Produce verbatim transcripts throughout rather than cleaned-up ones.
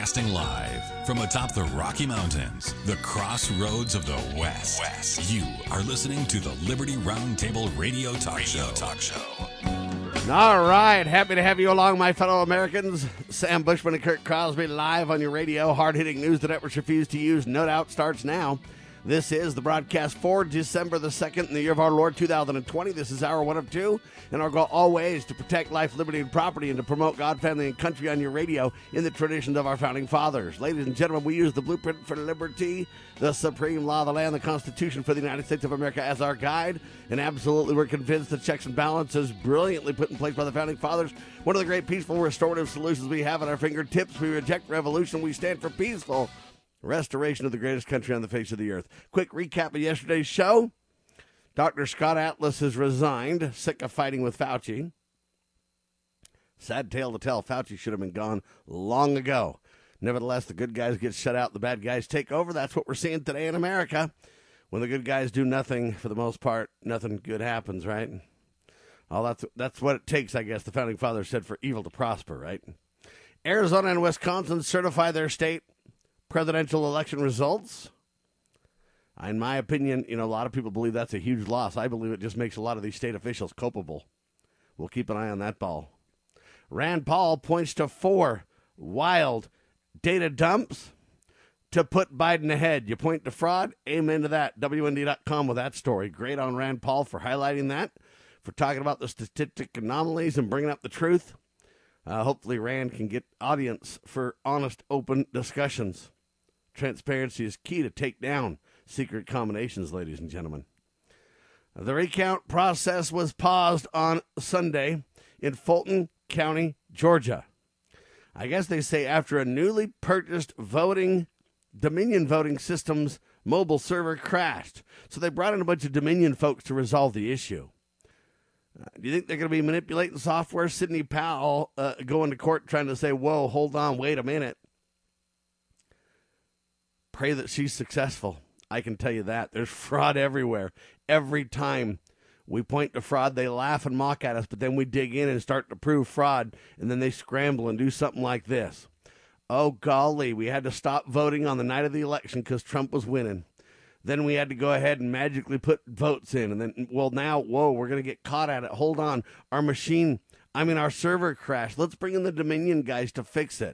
Broadcasting live from atop the Rocky Mountains, the crossroads of the West. West. You are listening to the Liberty Roundtable Radio Talk Radio Show. Talk Show. All right, happy to have you along, my fellow Americans. Sam Bushman and Kirk Crosby live on your radio. Hard-hitting news the networks refuse to use, no doubt, starts now. This is the broadcast for December the second in the year of our Lord, two thousand twenty. This is hour one of two, and our goal always to protect life, liberty, and property, and to promote God, family, and country on your radio in the traditions of our founding fathers. Ladies and gentlemen, we use the blueprint for liberty, the supreme law of the land, the Constitution for the United States of America as our guide, and absolutely we're convinced the checks and balances brilliantly put in place by the founding fathers. One of the great peaceful restorative solutions we have at our fingertips. We reject revolution. We stand for peaceful restoration of the greatest country on the face of the earth. Quick recap of yesterday's show. Doctor Scott Atlas has resigned, sick of fighting with Fauci. Sad tale to tell, Fauci should have been gone long ago. Nevertheless, the good guys get shut out, the bad guys take over. That's what we're seeing today in America. When the good guys do nothing, for the most part, nothing good happens, right? Oh, that's, that's what it takes, I guess, the founding fathers said, for evil to prosper, right? Arizona and Wisconsin certify their state presidential election results. In my opinion, you know, a lot of people believe that's a huge loss. I believe it just makes a lot of these state officials culpable. We'll keep an eye on that ball. Rand Paul points to four wild data dumps to put Biden ahead. You point to fraud? Amen to that. W N D dot com with that story. Great on Rand Paul for highlighting that, for talking about the statistic anomalies and bringing up the truth. Uh, hopefully Rand can get audience for honest, open discussions. Transparency is key to take down secret combinations, ladies and gentlemen. The recount process was paused on Sunday in Fulton County, Georgia. I guess they say after a newly purchased voting, Dominion voting system's mobile server crashed. So they brought in a bunch of Dominion folks to resolve the issue. Uh, do you think they're going to be manipulating software? Sidney Powell uh, going to court trying to say, whoa, hold on, wait a minute. Pray that she's successful. I can tell you that. There's fraud everywhere. Every time we point to fraud, they laugh and mock at us, but then we dig in and start to prove fraud, and then they scramble and do something like this. Oh, golly, we had to stop voting on the night of the election because Trump was winning. Then we had to go ahead and magically put votes in. And then, well, now, whoa, we're going to get caught at it. Hold on. Our machine, I mean, our server crashed. Let's bring in the Dominion guys to fix it.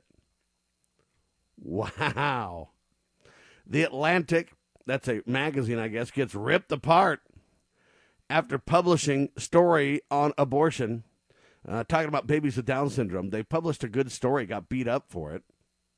Wow. The Atlantic, that's a magazine, I guess, gets ripped apart after publishing story on abortion, uh, talking about babies with Down syndrome. They published a good story, got beat up for it.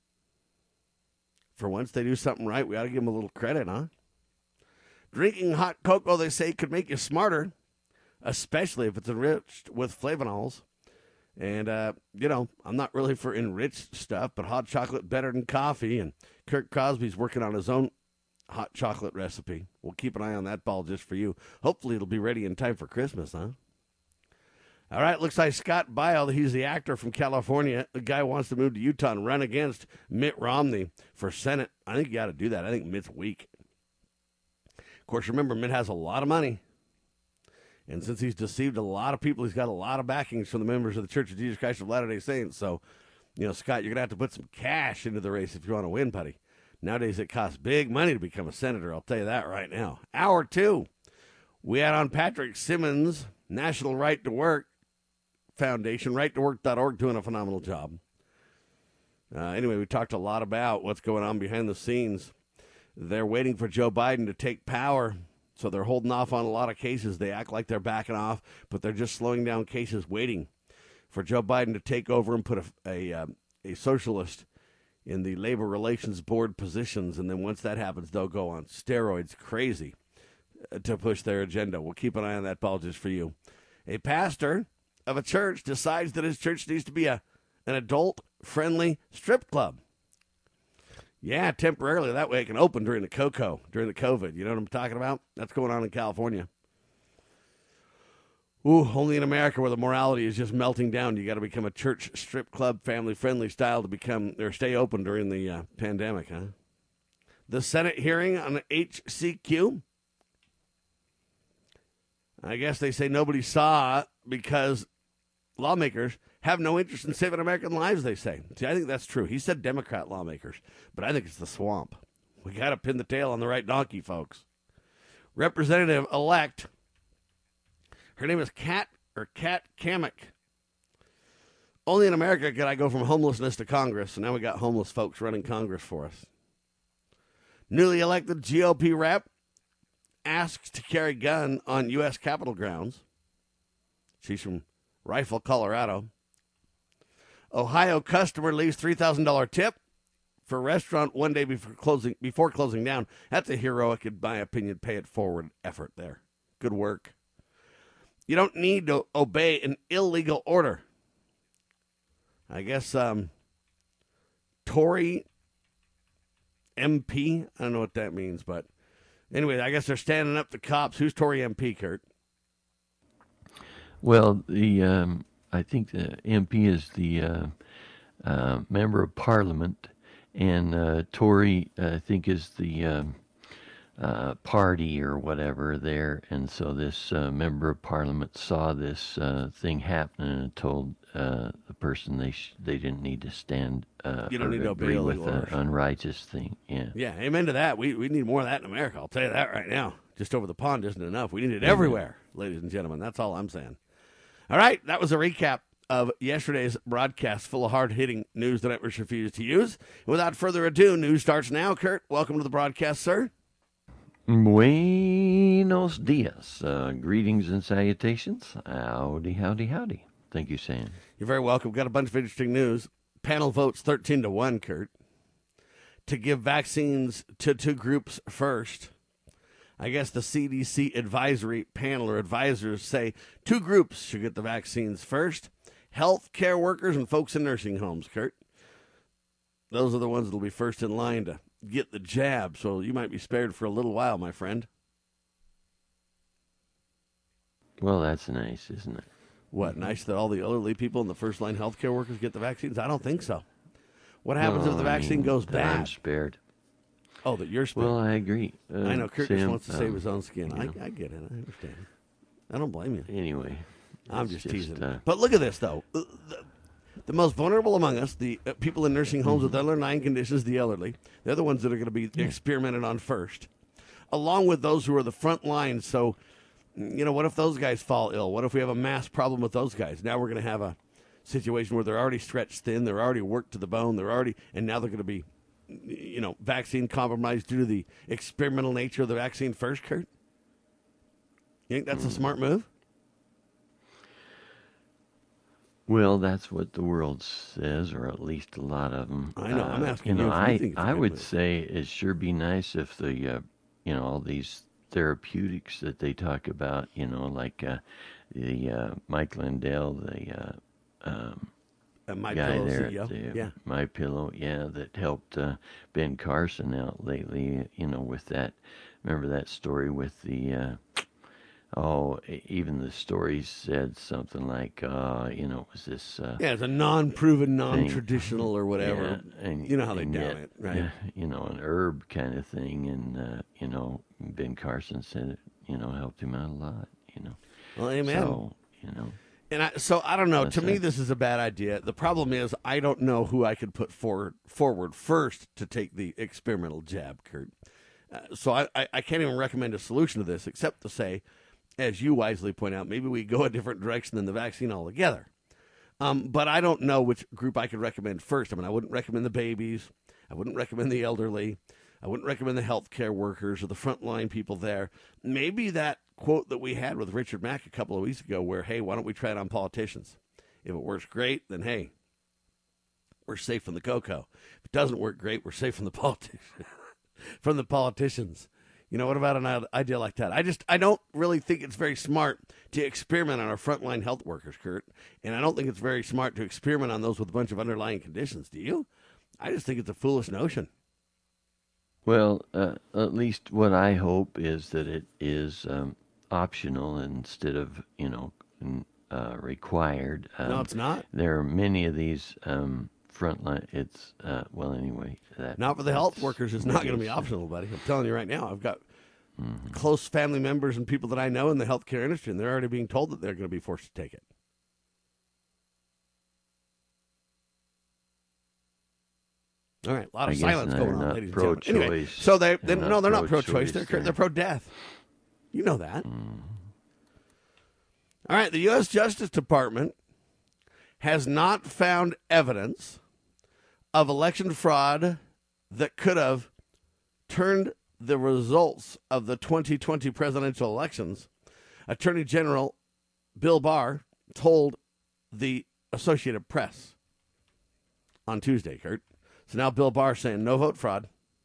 For once they do something right, we ought to give them a little credit, huh? Drinking hot cocoa, they say, could make you smarter, especially if it's enriched with flavonols. And, uh, you know, I'm not really for enriched stuff, but hot chocolate better than coffee. And Kirk Crosby's working on his own hot chocolate recipe. We'll keep an eye on that ball just for you. Hopefully it'll be ready in time for Christmas, huh? All right, looks like Scott Baio, he's the actor from California. The guy wants to move to Utah and run against Mitt Romney for Senate. I think you got to do that. I think Mitt's weak. Of course, remember, Mitt has a lot of money. And since he's deceived a lot of people, he's got a lot of backings from the members of the Church of Jesus Christ of Latter-day Saints. So, you know, Scott, you're going to have to put some cash into the race if you want to win, buddy. Nowadays, it costs big money to become a senator. I'll tell you that right now. Hour two, we had on Patrick Simmons, National Right to Work Foundation, right to work dot org, doing a phenomenal job. Uh, anyway, we talked a lot about what's going on behind the scenes. They're waiting for Joe Biden to take power. So they're holding off on a lot of cases. They act like they're backing off, but they're just slowing down cases, waiting for Joe Biden to take over and put a a, uh, a socialist in the Labor Relations Board positions. And then once that happens, they'll go on steroids crazy to push their agenda. We'll keep an eye on that ball just for you. A pastor of a church decides that his church needs to be a an adult-friendly strip club. Yeah, temporarily. That way it can open during the COCO, during the COVID. You know what I'm talking about? That's going on in California. Ooh, only in America where the morality is just melting down. You got to become a church strip club, family-friendly style to become or stay open during the uh, pandemic, huh? The Senate hearing on H C Q. I guess they say nobody saw because lawmakers have no interest in saving American lives, they say. See, I think that's true. He said Democrat lawmakers, but I think it's the swamp. We got to pin the tail on the right donkey, folks. Representative-elect, her name is Kat, or Kat Kamek. Only in America could I go from homelessness to Congress, and now we got homeless folks running Congress for us. Newly elected G O P rep asked to carry gun on U S Capitol grounds. She's from Rifle, Colorado. Ohio customer leaves three thousand dollars tip for restaurant one day before closing before closing down. That's a heroic, in my opinion, pay it forward effort there. Good work. You don't need to obey an illegal order. I guess um, Tory M P, I don't know what that means, but anyway, I guess they're standing up the cops. Who's Tory M P, Kurt? Well, the um, I think the M P is the uh, uh, member of Parliament, and uh, Tory, uh, I think, is the um, uh, party or whatever there. And so this uh, member of Parliament saw this uh, thing happening and told uh, the person they sh- they didn't need to stand. Uh, You don't or need to obey agree with illegal the orders. unrighteous thing. Yeah. Yeah, amen to that. We we need more of that in America. I'll tell you that right now. Just over the pond isn't enough. We need it everywhere, ladies and gentlemen. That's all I'm saying. All right, that was a recap of yesterday's broadcast full of hard-hitting news that networks refuse to use. Without further ado, news starts now. Kurt, welcome to the broadcast, sir. Buenos dias. Uh, greetings and salutations. Howdy, howdy, howdy. Thank you, Sam. You're very welcome. Got a bunch of interesting news. Panel votes thirteen to one, Kurt, to give vaccines to two groups first. I guess the C D C advisory panel or advisors say two groups should get the vaccines first. Health care workers and folks in nursing homes, Kurt. Those are the ones that will be first in line to get the jab, so you might be spared for a little while, my friend. Well, that's nice, isn't it? What, nice that all the elderly people and the first-line health care workers get the vaccines? I don't think so. What happens No, if the I vaccine mean, goes that I'm bad? spared. Oh, that you're spared. Well, I agree. Uh, I know Kurt just Sam, wants to save um, his own skin. I, you know. I get it. I understand. I don't blame you. Anyway. I'm it's just teasing. uh, But look at this, though. The, the, the most vulnerable among us, the uh, people in nursing homes with underlying conditions, the elderly, they're the ones that are going to be Yeah. experimented on first, along with those who are the front lines. So, you know, what if those guys fall ill? What if we have a mass problem with those guys? Now we're going to have a situation where they're already stretched thin, they're already worked to the bone, they're already, and now they're going to be, you know, vaccine compromised due to the experimental nature of the vaccine first, Kurt? You think that's a smart move? Well, that's what the world says, or at least a lot of them. I know. I'm Uh, asking you you know, if you I think it's a I good would move. say it sure be nice if the uh, you know all these therapeutics that they talk about, you know, like uh, the uh, Mike Lindell, the uh, um, Uh, my guy Pillow there C E O. at the Yeah. My Pillow, yeah, that helped uh, Ben Carson out lately, you know, with that. Remember that story with the, uh, oh, e- even the story said something like, uh, you know, it was this. Uh, Yeah, it's a non-proven, non-traditional or whatever. Yeah, and, you know how they and down yet, it, right? yeah, you know, an herb kind of thing, and uh, you know, Ben Carson said it, you know, helped him out a lot, you know. Well, amen. So, you know. And I, so I don't know. That's to me, it. this is a bad idea. The problem is I don't know who I could put forward forward first to take the experimental jab, Kurt. Uh, so I, I, I can't even recommend a solution to this except to say, as you wisely point out, maybe we go a different direction than the vaccine altogether. Um, but I don't know which group I could recommend first. I mean, I wouldn't recommend the babies. I wouldn't recommend the elderly. I wouldn't recommend the healthcare workers or the frontline people there. Maybe that quote that we had with Richard Mack a couple of weeks ago where, hey, why don't we try it on politicians? If it works great, then, hey, we're safe from the cocoa. If it doesn't work great, we're safe from the politicians. from the politicians. You know, what about an idea like that? I just, I don't really think it's very smart to experiment on our frontline health workers, Kurt. And I don't think it's very smart to experiment on those with a bunch of underlying conditions. Do you? I just think it's a foolish notion. Well, uh, at least what I hope is that it is um, optional instead of, you know, n- uh, required. Um, No, it's not. There are many of these um, frontline. It's uh, well, anyway. That, Not for the health that's workers. It's not going to be ridiculous. optional, buddy. I'm telling you right now. I've got Mhm. close family members and people that I know in the healthcare industry, and they're already being told that they're going to be forced to take it. All right, a lot of I guess silence they're going on, not ladies and gentlemen. Anyway, pro-choice. so they, they They're no, not they're not pro-choice. pro-choice, They're they're- they're pro-death. You know that. Mm. All right, the U S Justice Department has not found evidence of election fraud that could have turned the results of the twenty twenty presidential elections. Attorney General Bill Barr told the Associated Press on Tuesday, Kurt. So now Bill Barr saying no vote fraud.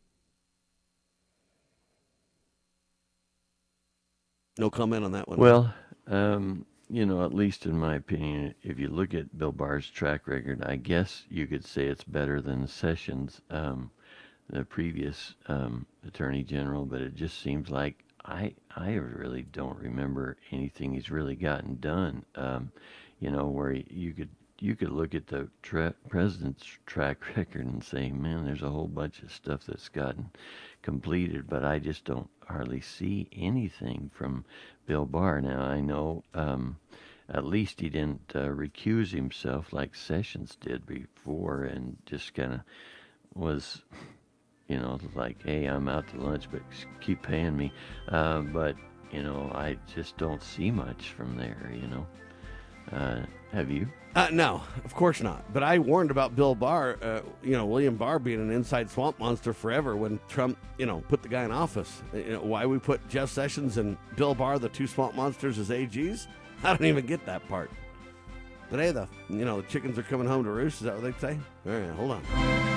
No comment on that one. Well, um, you know, at least in my opinion, if you look at Bill Barr's track record, I guess you could say it's better than Sessions, um, the previous um, Attorney General, but it just seems like I I really don't remember anything he's really gotten done. Um, you know, where you could you could look at the tra- president's track record and say, man, there's a whole bunch of stuff that's gotten completed, but I just don't hardly see anything from Bill Barr. Now, I know um, at least he didn't uh, recuse himself like Sessions did before and just kind of was, you know, like, hey, I'm out to lunch, but keep paying me. Uh, but, you know, I just don't see much from there, you know. Uh, have you? Uh, no, of course not. But I warned about Bill Barr, uh, you know, William Barr being an inside swamp monster forever when Trump, you know, put the guy in office. You know, why we put Jeff Sessions and Bill Barr, the two swamp monsters, as A Gs? I don't even get that part. But hey, the, you know, the chickens are coming home to roost. Is that what they say? All right, hold on.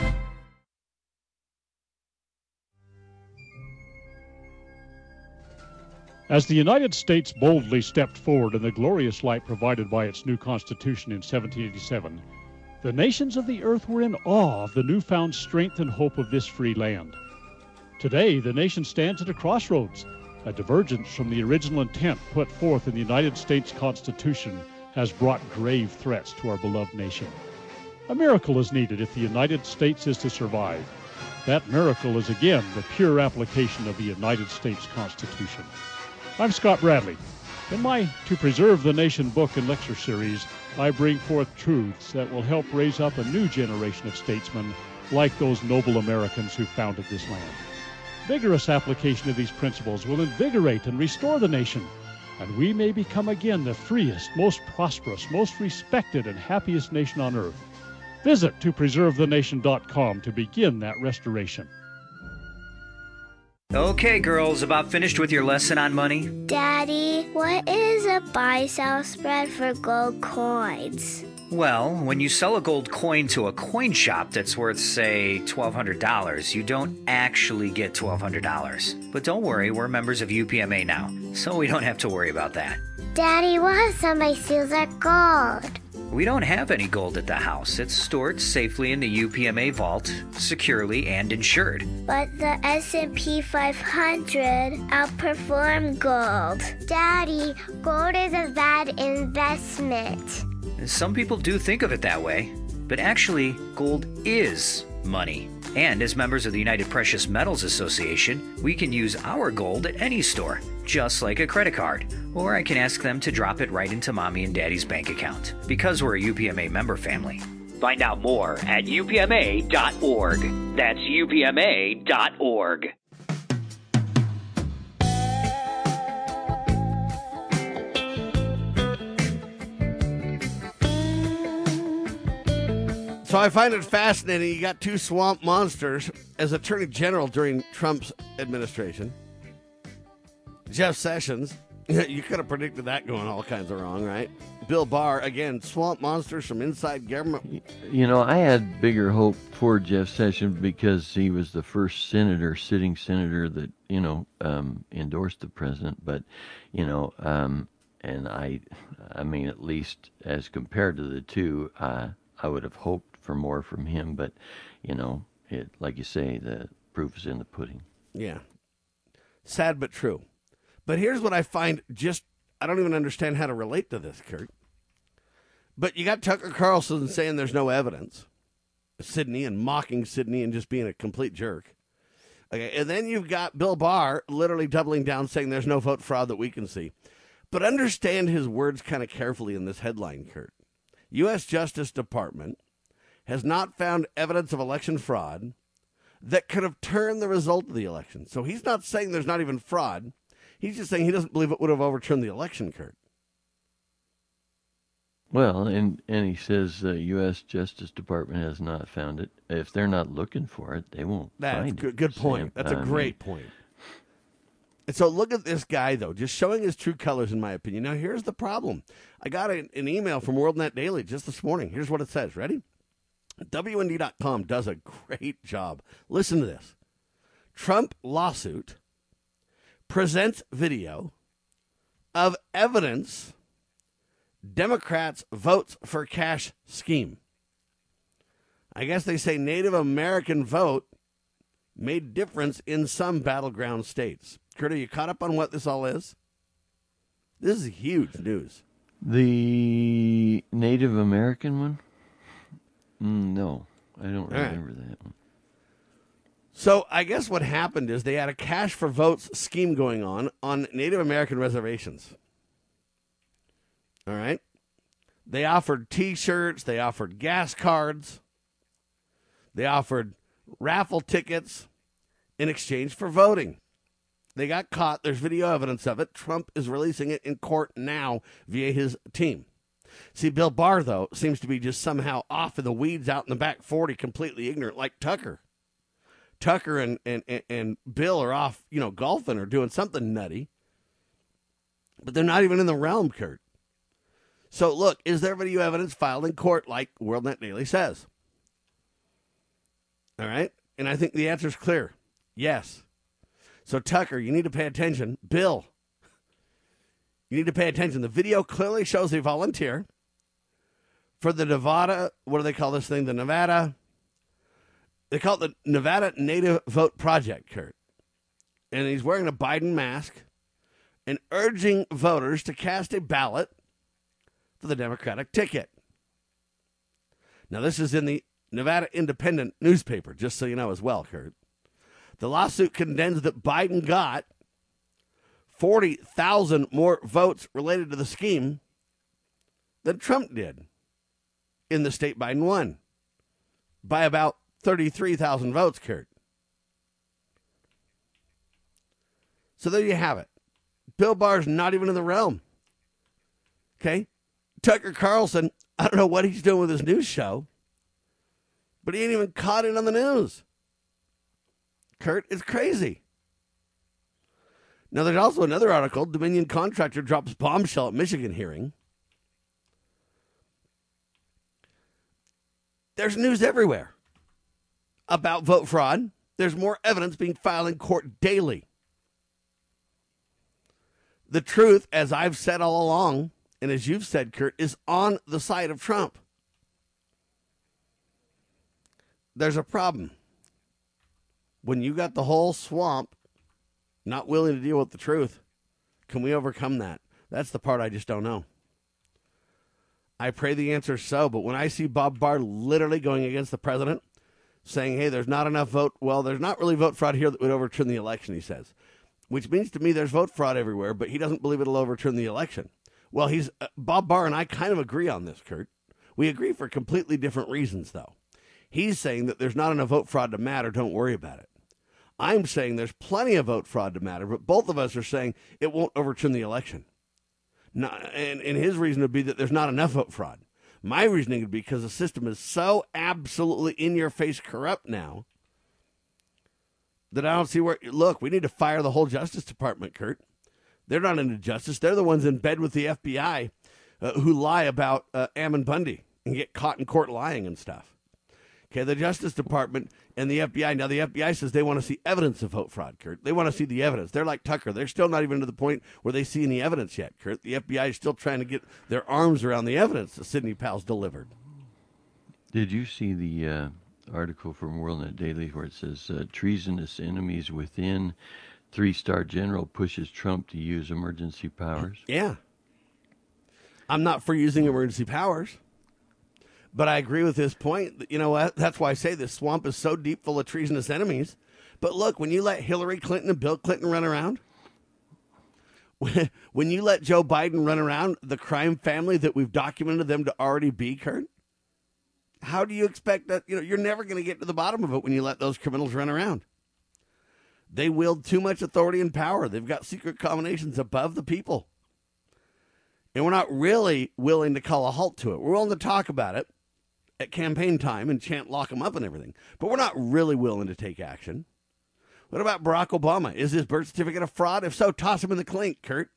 As the United States boldly stepped forward in the glorious light provided by its new Constitution in seventeen eighty-seven, the nations of the earth were in awe of the newfound strength and hope of this free land. Today, the nation stands at a crossroads. A divergence from the original intent put forth in the United States Constitution has brought grave threats to our beloved nation. A miracle is needed if the United States is to survive. That miracle is again the pure application of the United States Constitution. I'm Scott Bradley. In my To Preserve the Nation book and lecture series, I bring forth truths that will help raise up a new generation of statesmen like those noble Americans who founded this land. Vigorous application of these principles will invigorate and restore the nation, and we may become again the freest, most prosperous, most respected, and happiest nation on earth. Visit to preserve the nation dot com to begin that restoration. Okay, girls, about finished with your lesson on money? Daddy, what is a buy-sell spread for gold coins? Well, when you sell a gold coin to a coin shop that's worth, say, twelve hundred dollars, you don't actually get twelve hundred dollars. But don't worry, we're members of U P M A now, so we don't have to worry about that. Daddy, what if somebody steals our gold? We don't have any gold at the house. It's stored safely in the U P M A vault, securely and insured. But the S and P five hundred outperformed gold. Daddy, gold is a bad investment. Some people do think of it that way, but actually, gold is money. And as members of the United Precious Metals Association, we can use our gold at any store, just like a credit card. Or I can ask them to drop it right into Mommy and Daddy's bank account, because we're a U P M A member family. Find out more at U P M A dot org. That's U P M A dot org. So I find it fascinating. You got two swamp monsters as Attorney General during Trump's administration. Jeff Sessions, you could have predicted that going all kinds of wrong, right? Bill Barr, again, swamp monsters from inside government. You know, I had bigger hope for Jeff Sessions because he was the first senator, sitting senator that, you know, um, endorsed the president. But, you know, um, and I, I mean, at least as compared to the two, uh, I would have hoped for more from him. But, you know, it, like you say, the proof is in the pudding. Yeah. Sad but true. But here's what I find just, I don't even understand how to relate to this, Kurt. But you got Tucker Carlson saying there's no evidence. Sidney and mocking Sidney and just being a complete jerk. Okay, and then you've got Bill Barr literally doubling down saying there's no vote fraud that we can see. But understand his words kind of carefully in this headline, Kurt. U S Justice Department has not found evidence of election fraud that could have turned the result of the election. So he's not saying there's not even fraud. He's just saying he doesn't believe it would have overturned the election, Kurt. Well, and, and he says the U S Justice Department has not found it. If they're not looking for it, they won't That's find good, it. good point. Sam. That's a I great mean, point. And so look at this guy, though, just showing his true colors, in my opinion. Now, here's the problem. I got an, an email from WorldNet Daily just this morning. Here's what it says. Ready? W N D dot com does a great job. Listen to this. Trump lawsuit presents video of evidence Democrats votes for cash scheme. I guess they say Native American vote made difference in some battleground states. Kurt, are you caught up on what this all is? This is huge news. The Native American one? Mm, no, I don't All remember right. that one. So I guess what happened is they had a cash for votes scheme going on on Native American reservations. All right. They offered T-shirts. They offered gas cards. They offered raffle tickets in exchange for voting. They got caught. There's video evidence of it. Trump is releasing it in court now via his team. See, Bill Barr, though, seems to be just somehow off in the weeds out in the back forty, completely ignorant, like Tucker. Tucker and, and, and, and Bill are off, you know, golfing or doing something nutty. But they're not even in the realm, Kurt. So, look, is there video evidence filed in court like WorldNet Daily says? All right? And I think the answer is clear. Yes. So, Tucker, you need to pay attention. Bill, you need to pay attention. The video clearly shows a volunteer for the Nevada, what do they call this thing? The Nevada, they call it the Nevada Native Vote Project, Kurt. And he's wearing a Biden mask and urging voters to cast a ballot for the Democratic ticket. Now, this is in the Nevada Independent newspaper, just so you know as well, Kurt. The lawsuit contends that Biden got forty thousand more votes related to the scheme than Trump did in the state Biden won by about thirty-three thousand votes, Kurt. So there you have it. Bill Barr's not even in the realm. Okay? Tucker Carlson, I don't know what he's doing with his news show, but he ain't even caught in on the news. Kurt, it's crazy. Now, there's also another article. Dominion contractor drops bombshell at Michigan hearing. There's news everywhere about vote fraud. There's more evidence being filed in court daily. The truth, as I've said all along, and as you've said, Kurt, is on the side of Trump. There's a problem. When you got the whole swamp not willing to deal with the truth, can we overcome that? That's the part I just don't know. I pray the answer is so, but when I see Bob Barr literally going against the president, saying, hey, there's not enough vote, well, there's not really vote fraud here that would overturn the election, he says, which means to me there's vote fraud everywhere, but he doesn't believe it'll overturn the election. Well, he's uh, Bob Barr and I kind of agree on this, Kurt. We agree for completely different reasons, though. He's saying that there's not enough vote fraud to matter, don't worry about it. I'm saying there's plenty of vote fraud to matter, but both of us are saying it won't overturn the election. Not, and, and his reason would be that there's not enough vote fraud. My reasoning would be because the system is so absolutely in-your-face corrupt now that I don't see where... Look, we need to fire the whole Justice Department, Kurt. They're not into justice. They're the ones in bed with the F B I uh, who lie about uh, Ammon Bundy and get caught in court lying and stuff. Okay, the Justice Department and the F B I. Now, the F B I says they want to see evidence of vote fraud, Kurt. They want to see the evidence. They're like Tucker. They're still not even to the point where they see any evidence yet, Kurt. The F B I is still trying to get their arms around the evidence that Sidney Powell's delivered. Did you see the uh, article from WorldNet Daily where it says uh, treasonous enemies within, three-star general pushes Trump to use emergency powers? Yeah. I'm not for using emergency powers. But I agree with his point. You know what? That's why I say this swamp is so deep full of treasonous enemies. But look, when you let Hillary Clinton and Bill Clinton run around, when you let Joe Biden run around, the crime family that we've documented them to already be, Kurt, How do you expect that? You know, you're never going to get to the bottom of it when you let those criminals run around. They wield too much authority and power. They've got secret combinations above the people. And we're not really willing to call a halt to it. We're willing to talk about it at campaign time and chant lock them up and everything. But we're not really willing to take action. What about Barack Obama? Is his birth certificate a fraud? If so, toss him in the clink, Kurt.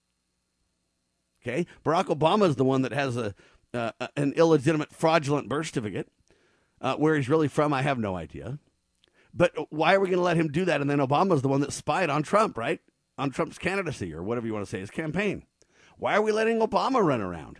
Okay? Barack Obama is the one that has a uh, an illegitimate, fraudulent birth certificate. Uh, where he's really from, I have no idea. But why are we going to let him do that? And then Obama's the one that spied on Trump, right? On Trump's candidacy, or whatever you want to say, his campaign. Why are we letting Obama run around?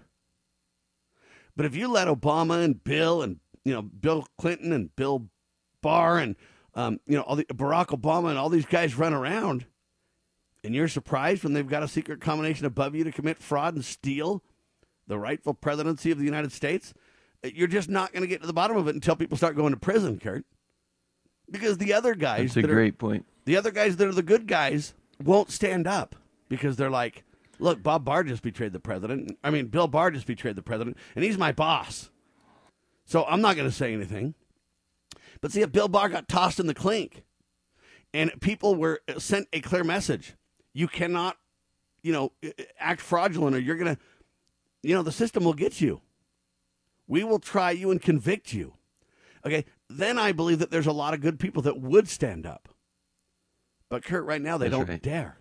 But if you let Obama and Bill and, you know, Bill Clinton and Bill Barr and, um, you know, all the, Barack Obama and all these guys run around, and you're surprised when they've got a secret combination above you to commit fraud and steal the rightful presidency of the United States, you're just not going to get to the bottom of it until people start going to prison, Kurt. Because the other guys... That's a great point. The other guys that are the good guys won't stand up because they're like, look, Bob Barr just betrayed the president. I mean, Bill Barr just betrayed the president, and he's my boss. So I'm not going to say anything. But see, if Bill Barr got tossed in the clink and people were sent a clear message, you cannot, you know, act fraudulent or you're going to, you know, the system will get you. We will try you and convict you. Okay, then I believe that there's a lot of good people that would stand up. But, Kurt, right now they That's don't right. dare.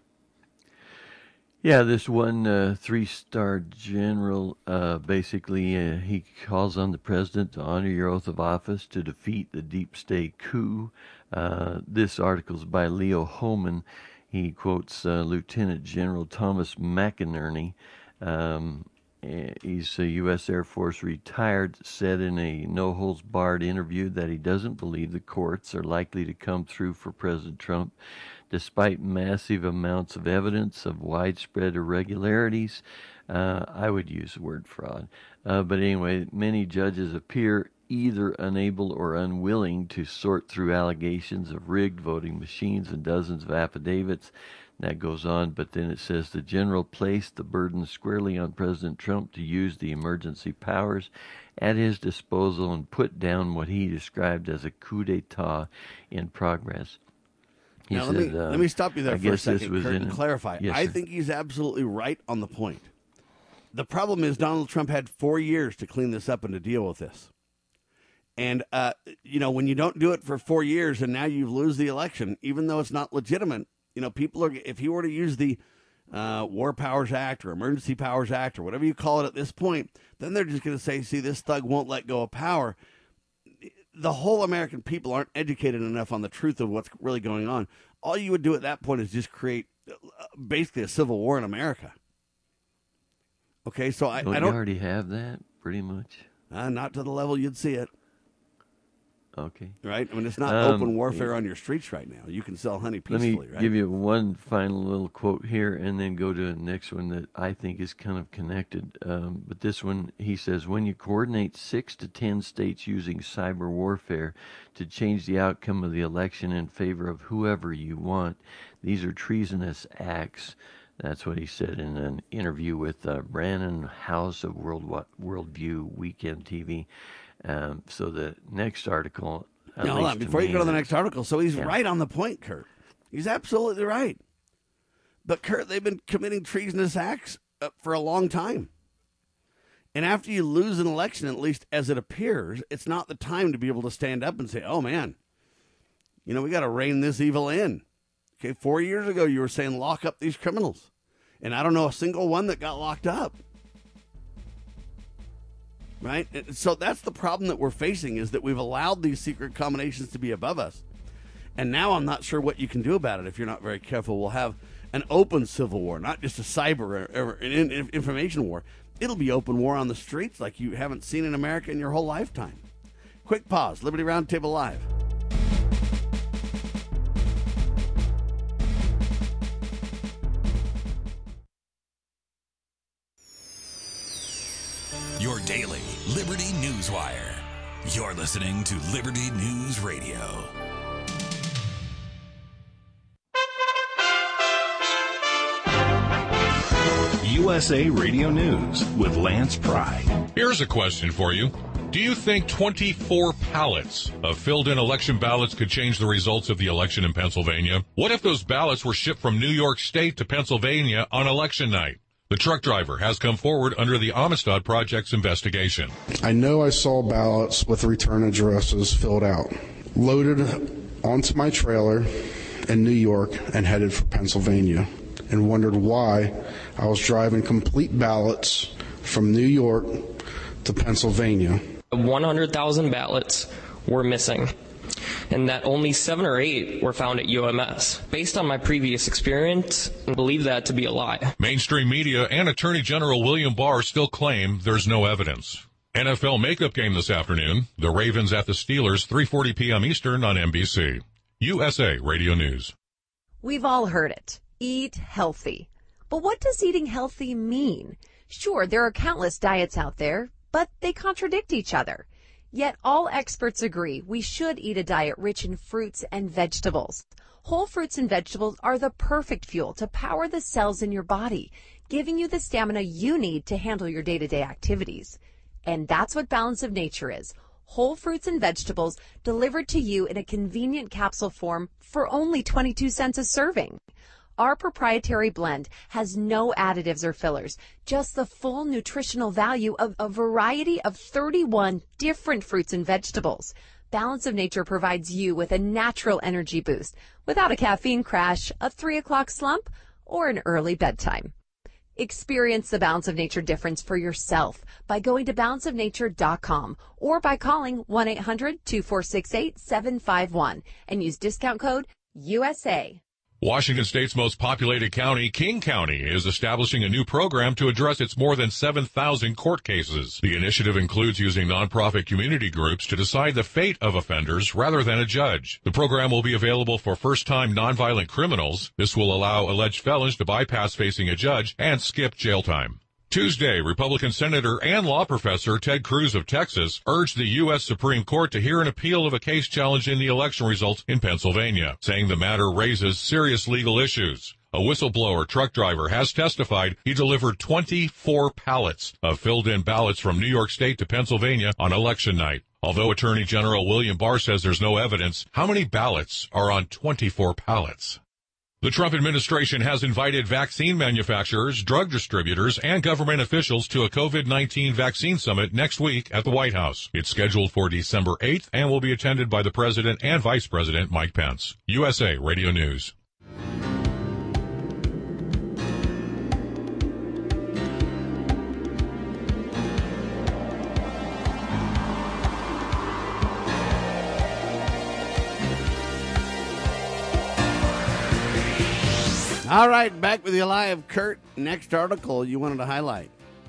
Yeah, this one uh, three-star general, uh, basically, uh, he calls on the president to honor your oath of office to defeat the deep state coup. Uh, this article is by Leo Hohmann. He quotes uh, Lieutenant General Thomas McInerney. Um, he's a U S Air Force retired, said in a no-holds-barred interview that he doesn't believe the courts are likely to come through for President Trump, despite massive amounts of evidence of widespread irregularities. Uh, I would use the word fraud. Uh, but anyway, many judges appear either unable or unwilling to sort through allegations of rigged voting machines and dozens of affidavits. That goes on, but then it says the general placed the burden squarely on President Trump to use the emergency powers at his disposal and put down what he described as a coup d'etat in progress. He now, said, let, me, uh, let me stop you there I for a guess this second, was Kurt, in and a- clarify. Yes, I sir. think he's absolutely right on the point. The problem is Donald Trump had four years to clean this up and to deal with this. And, uh, you know, when you don't do it for four years and now you lose the election, even though it's not legitimate, you know, people are, if he were to use the uh, War Powers Act or Emergency Powers Act or whatever you call it at this point, then they're just going to say, see, this thug won't let go of power. The whole American people aren't educated enough on the truth of what's really going on. All you would do at that point is just create uh, basically a civil war in America. Okay, so I, Don't I you don't, already have that, pretty much? uh, not to the level you'd see it. Okay. Right? I mean, it's not Um, open warfare on your streets right now. You can sell honey Let peacefully, me right? give you one final little quote here and then go to the next one that I think is kind of connected. Um, but this one, he says, when you coordinate six to ten states using cyber warfare to change the outcome of the election in favor of whoever you want, these are treasonous acts. That's what he said in an interview with uh, Brannon House of World Worldview Weekend T V. Um, so the next article... at Now, hold on. least to Before you me, go to the is- next article, so he's Yeah. right on the point, Kurt. He's absolutely right. But, Kurt, they've been committing treasonous acts uh, for a long time. And after you lose an election, at least as it appears, it's not the time to be able to stand up and say, oh, man, you know, we got to rein this evil in. Okay, four years ago, you were saying lock up these criminals. And I don't know a single one that got locked up. Right? And so that's the problem that we're facing, is that we've allowed these secret combinations to be above us. And now I'm not sure what you can do about it if you're not very careful. We'll have an open civil war, not just a cyber or, or an in, information war. It'll be open war on the streets like you haven't seen in America in your whole lifetime. Quick pause. Liberty Roundtable Live. Your daily Liberty News Wire. You're listening to Liberty News Radio. U S A Radio News with Lance Pry. Here's a question for you. Do you think twenty-four pallets of filled-in election ballots could change the results of the election in Pennsylvania? What if those ballots were shipped from New York State to Pennsylvania on election night? The truck driver has come forward under the Amistad Project's investigation. I know I saw ballots with return addresses filled out, loaded onto my trailer in New York and headed for Pennsylvania, and wondered why I was driving complete ballots from New York to Pennsylvania. one hundred thousand ballots were missing, and that only seven or eight were found at U M S. Based on my previous experience, I believe that to be a lie. Mainstream media and Attorney General William Barr still claim there's no evidence. N F L makeup game this afternoon. The Ravens at the Steelers, three forty p.m. Eastern on N B C. U S A Radio News. We've all heard it. Eat healthy. But what does eating healthy mean? Sure, there are countless diets out there, but they contradict each other. Yet all experts agree we should eat a diet rich in fruits and vegetables. Whole fruits and vegetables are the perfect fuel to power the cells in your body, giving you the stamina you need to handle your day-to-day activities. And that's what Balance of Nature is. Whole fruits and vegetables delivered to you in a convenient capsule form for only twenty-two cents a serving. Our proprietary blend has no additives or fillers, just the full nutritional value of a variety of thirty-one different fruits and vegetables. Balance of Nature provides you with a natural energy boost without a caffeine crash, a three o'clock slump, or an early bedtime. Experience the Balance of Nature difference for yourself by going to balance of nature dot com or by calling one eight hundred two four six eight seven five one and use discount code U S A. Washington State's most populated county, King County, is establishing a new program to address its more than seven thousand court cases. The initiative includes using nonprofit community groups to decide the fate of offenders rather than a judge. The program will be available for first-time nonviolent criminals. This will allow alleged felons to bypass facing a judge and skip jail time. Tuesday, Republican Senator and law professor Ted Cruz of Texas urged the U S Supreme Court to hear an appeal of a case challenging the election results in Pennsylvania, saying the matter raises serious legal issues. A whistleblower truck driver has testified he delivered twenty-four pallets of filled-in ballots from New York State to Pennsylvania on election night. Although Attorney General William Barr says there's no evidence, how many ballots are on twenty-four pallets? The Trump administration has invited vaccine manufacturers, drug distributors, and government officials to a COVID nineteen vaccine summit next week at the White House. It's scheduled for December eighth and will be attended by the President and Vice President Mike Pence. U S A Radio News. All right, back with you live, Kurt. Next article you wanted to highlight.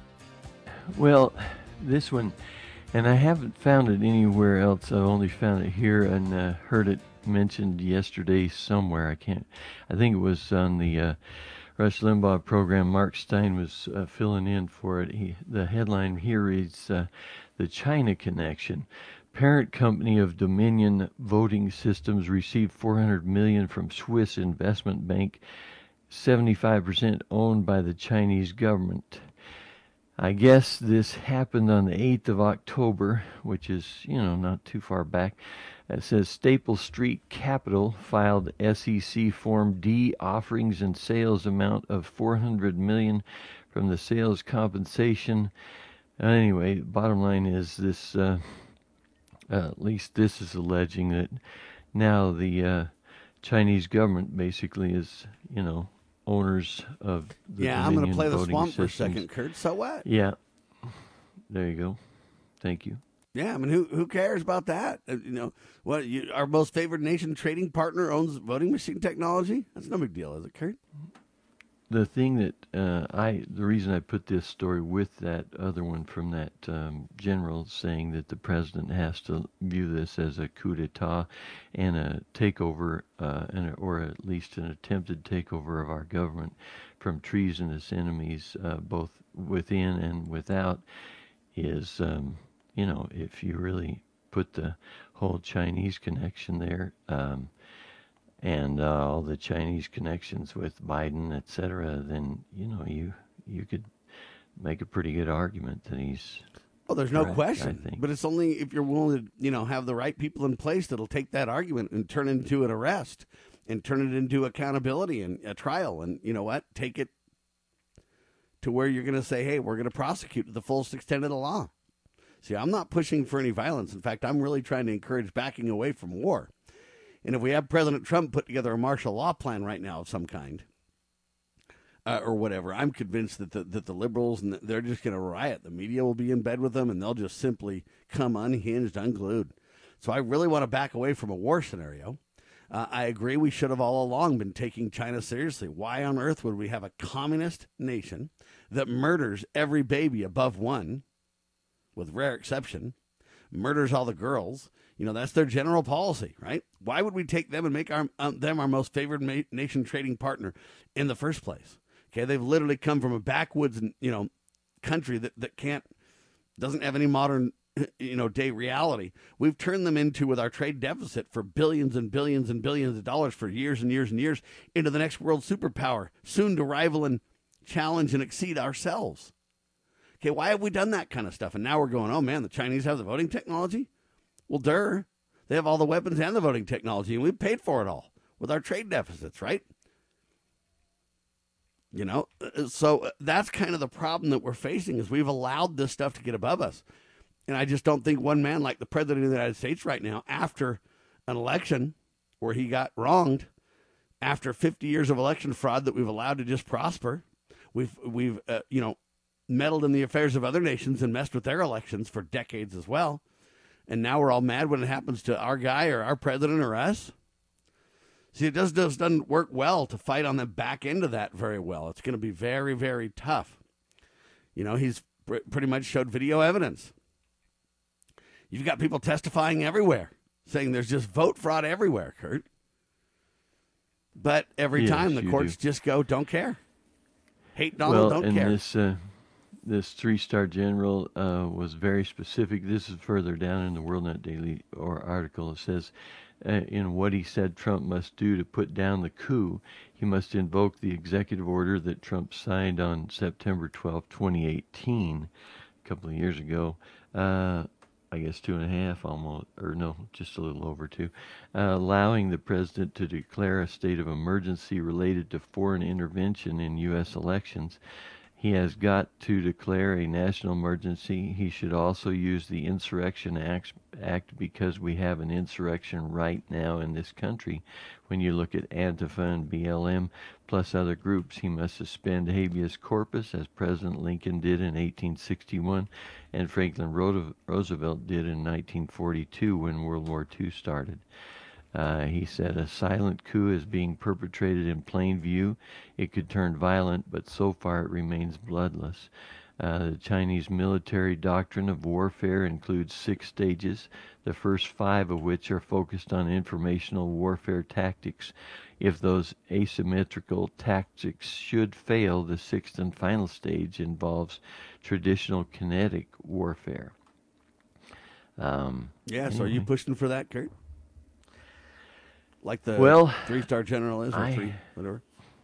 Well, this one, and I haven't found it anywhere else. I've only found it here and uh, heard it mentioned yesterday somewhere. I can't, I think it was on the uh, Rush Limbaugh program. Mark Stein was uh, filling in for it. He, the headline here reads, uh, The China Connection. Parent company of Dominion Voting Systems received four hundred million dollars from Swiss investment bank, seventy-five percent owned by the Chinese government. I guess this happened on the eighth of October, which is, you know, not too far back. It says Staple Street Capital filed S E C Form D offerings and sales amount of four hundred million dollars from the sales compensation. Anyway, bottom line is this, uh, uh, at least this is alleging that now the uh, Chinese government basically is, you know, owners of the yeah, Dominion I'm going to play the voting swamp for a systems. second, Kurt. So what? Yeah, there you go. Thank you. Yeah, I mean, who who cares about that? Uh, you know, what you, our most favored nation trading partner owns voting machine technology. That's no big deal, is it, Kurt? The thing that uh, I, the reason I put this story with that other one from that um, general saying that the president has to view this as a coup d'etat and a takeover, uh, and a, or at least an attempted takeover of our government from treasonous enemies, uh, both within and without, is, um, you know, if you really put the whole Chinese connection there, um, and uh, all the Chinese connections with Biden, et cetera, then, you know, you you could make a pretty good argument that he's Oh, there's no Correct, question. I think. But it's only if you're willing to, you know, have the right people in place that'll take that argument and turn it into an arrest and turn it into accountability and a trial. And you know what? Take it to where you're going to say, hey, we're going to prosecute to the fullest extent of the law. See, I'm not pushing for any violence. In fact, I'm really trying to encourage backing away from war. And if we have President Trump put together a martial law plan right now of some kind, uh, or whatever, I'm convinced that the, that the liberals, and they're just going to riot. The media will be in bed with them, and they'll just simply come unhinged, unglued. So I really want to back away from a war scenario. Uh, I agree we should have all along been taking China seriously. Why on earth would we have a communist nation that murders every baby above one, with rare exception, murders all the girls? You know, that's their general policy, right? Why would we take them and make our, um, them our most favored ma- nation trading partner in the first place? Okay, they've literally come from a backwoods, you know, country that, that can't, doesn't have any modern, you know, day reality. We've turned them into, with our trade deficit for billions and billions and billions of dollars for years and years and years, into the next world superpower, soon to rival and challenge and exceed ourselves. Okay, why have we done that kind of stuff? And now we're going, oh man, the Chinese have the voting technology? Well, duh. They have all the weapons and the voting technology, and we paid for it all with our trade deficits, right? You know, so that's kind of the problem that we're facing, is we've allowed this stuff to get above us. And I just don't think one man like the president of the United States right now, after an election where he got wronged, after fifty years of election fraud that we've allowed to just prosper, we've, we've uh, you know, meddled in the affairs of other nations and messed with their elections for decades as well. And now we're all mad when it happens to our guy or our president or us. See, it just, just doesn't work well to fight on the back end of that very well. It's going to be very, very tough. You know, he's pr- pretty much showed video evidence. You've got people testifying everywhere, saying there's just vote fraud everywhere, Kurt. But every yes, time the courts do. just go, don't care. Hate Donald, well, don't and care. This, uh, this three-star general uh, was very specific. This is further down in the WorldNet Daily or article. It says, uh, in what he said Trump must do to put down the coup, he must invoke the executive order that Trump signed on September twelfth, twenty eighteen, a couple of years ago. Uh, I guess two and a half almost, or no, just a little over two, uh, allowing the president to declare a state of emergency related to foreign intervention in U S elections. He has got to declare a national emergency. He should also use the Insurrection Act, Act because we have an insurrection right now in this country. When you look at Antifa and B L M plus other groups, he must suspend habeas corpus, as President Lincoln did in eighteen sixty-one and Franklin Roosevelt did in nineteen forty-two when World War Two started. Uh, he said a silent coup is being perpetrated in plain view. It could turn violent, but so far it remains bloodless. Uh, the Chinese military doctrine of warfare includes six stages, the first five of which are focused on informational warfare tactics. If those asymmetrical tactics should fail, the sixth and final stage involves traditional kinetic warfare. Um, yeah, so anyway. are you pushing for that, Kurt? Like the well, three-star general is, or I, three, whatever?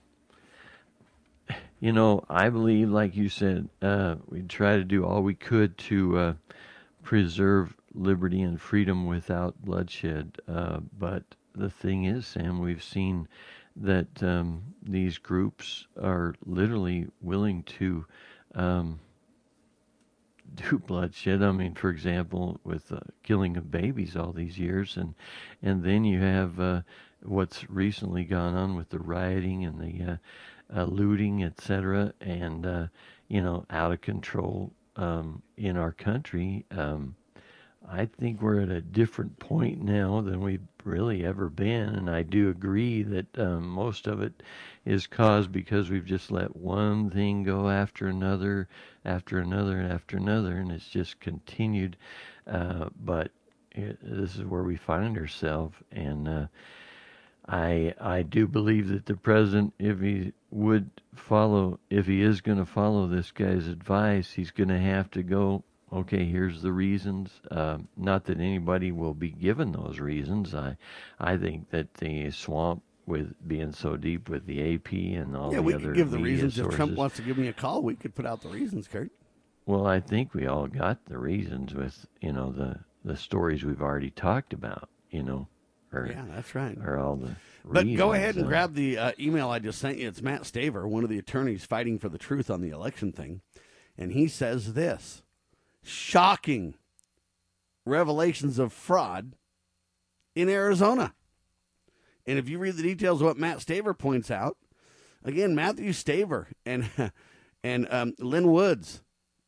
You know, I believe, like you said, uh, we try to do all we could to uh, preserve liberty and freedom without bloodshed. Uh, but the thing is, Sam, we've seen that um, these groups are literally willing to um, do bloodshed. I mean, for example, with uh, killing of babies all these years, and and then you have uh, what's recently gone on with the rioting and the uh, uh, looting, et cetera, and uh, you know, out of control um, in our country. Um, I think we're at a different point now than we've really ever been, and I do agree that um, most of it is caused because we've just let one thing go after another, after another, and after another, and it's just continued. Uh, but it, this is where we find ourselves, and uh, I I do believe that the president, if he would follow, if he is going to follow this guy's advice, he's going to have to go, okay, here's the reasons. Uh, not that anybody will be given those reasons. I I think that the swamp, with being so deep with the A P and all yeah, the we other could give the media reasons. sources. If Trump wants to give me a call, we could put out the reasons, Kurt. Well, I think we all got the reasons with, you know, the, the stories we've already talked about, you know. Or, yeah, that's right. Or all the But reasons, go ahead and uh, grab the uh, email I just sent you. It's Matt Staver, one of the attorneys fighting for the truth on the election thing. And he says this: shocking revelations of fraud in Arizona. And if you read the details of what Matt Staver points out, again, Matthew Staver and and um, Lynn Woods,